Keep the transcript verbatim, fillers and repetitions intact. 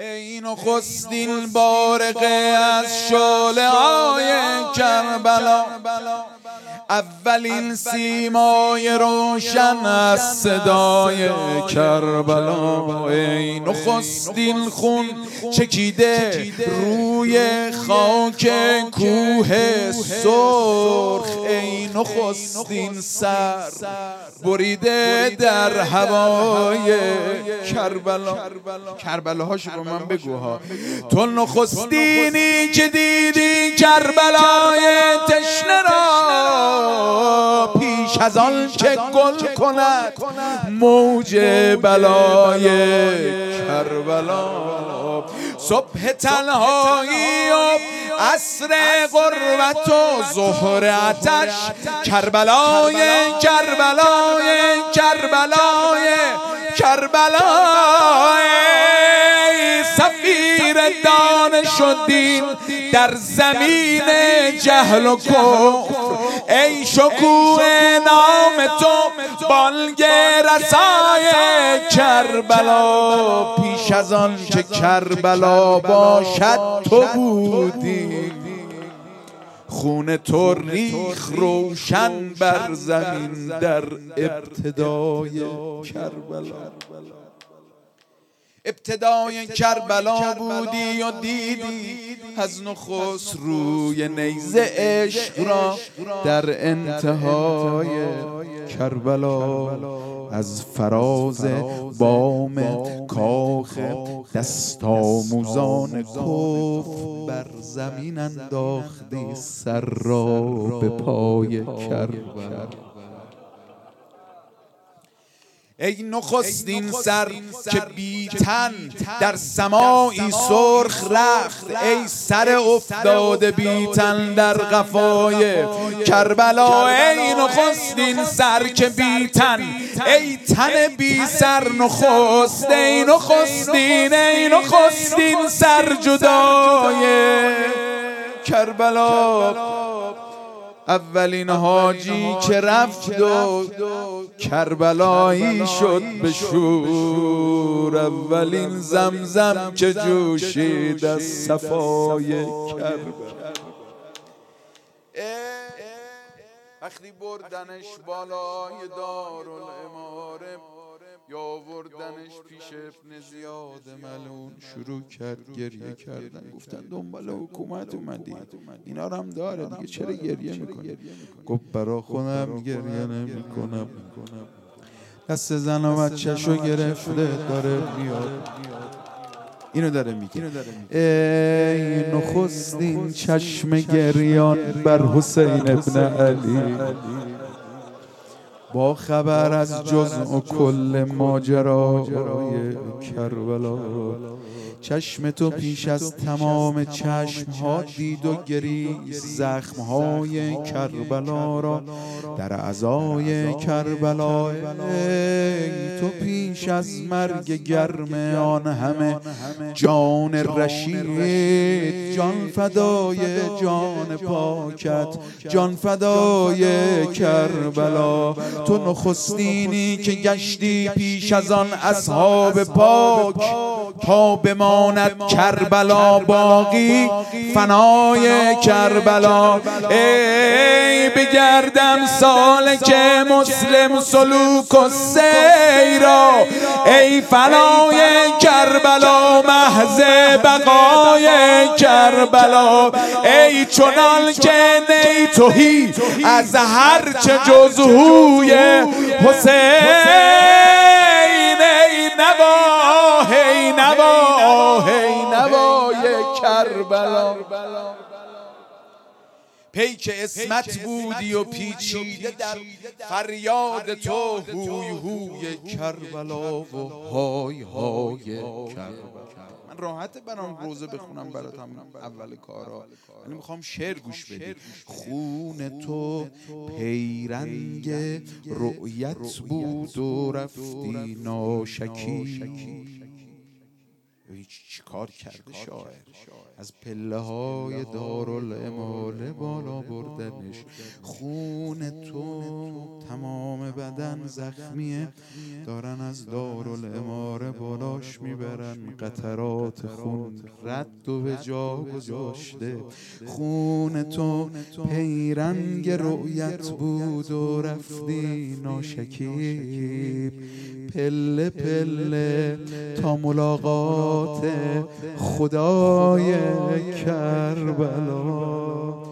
ای نخستین بارقه از شعله های کربلا، اولین سیمای روشن از صدای کربلا. ای نخستین خون چکیده روی خاک کوه سرخ، ای نخستین سر بریده در هوای کربلا. کربلا هاشو با من بگو ها. تو نخستینی که دیدی کربلای تشنه را، پیش از آن که گل کند موج بلای کربلا. صبح تنهایی و عصر غربت و ظهر آتش، کربلای کربلای کربلای کربلای. سفیر دانش و دین در زمین جهل و کفر، ای شکوه نام تو بانگ رسای کربلا. پیش از آن که کربلا باشد تو بودی، خون تو ریخ روشن بر زمین در ابتدای کربلا. ابتدای کربلا بودی و دیدی از نخست روی نیزه عشق را در انتهای کربلا. از فراز بام کاخ دست آموزان کفر بر زمین انداختی سر را به پای کربلا. ای نخستین سر که بی تن در سماعی سرخ رخت، ای سر افتاده بی تن در قفای کربلا. ای نخستین سر که بی تن، ای تن بی سر نخست، ای نخستین ای نخستین سر جدای کربلا. اولین حاجی که رفت و کربلایی شد به شور، اولین زمزم که جوشید از صفای کربلا. وقتی بردنش بالای دارالعماره یا آوردنش پیش ابن زیاد ملعون، شروع کرد گریه کردن. گفتن دنبال حکومت اومدی، اینا رو هم داره دیگه، چرا گریه میکنی؟ گفت برا خودم گریه نمی کنم، دست زن و بچه‌شو گرفته داره میاد. اینو داره میگه. ای نخستین چشم گریان بر حسین ابن علی، با خبر از جزء و کل ماجرای کربلا. چشم تو پیش از تمام چشم ها دید و گریست زخم های کربلا را در اعضای کربلا. ای تو پیش از مرگ گرم آن همه جان رشید، جان فدای جان پاکت، جان فدای کربلا. تو نخستینی که گشتی پیش از آن اصحاب پاک، تا بماند کربلا باقی فنای کربلا. ای بگردم سالک مسلم سلوک و سیرا، ای فنای کربلا محض بقای کربلا. ای چنان که نی توهی از هر چه جز هوی حسین، ای نوا ای نوا ای نوای کربلا. پیک اسمت بودی و پیچیده در فریاد تو هوی هوی کربلا و های های کربلا. من راحت برام روزه بخونم برات هم اول کارا، ولی میخوام شعر گوش بدی. خون تو پیرنگ رؤیت بود و رفتی ناشکی، چی کار کرده شاعر؟ از پله های دارالعماره بالا بردنش، خون تو تمام بدن زخمیه، دارن از دارالعماره بالاش میبرن، قطرات خون رد و به جا گذاشته، خون تو پیرنگ رؤیت بود و رفتی ناشکیب، پله پله تا ملاقات خدای کربلا.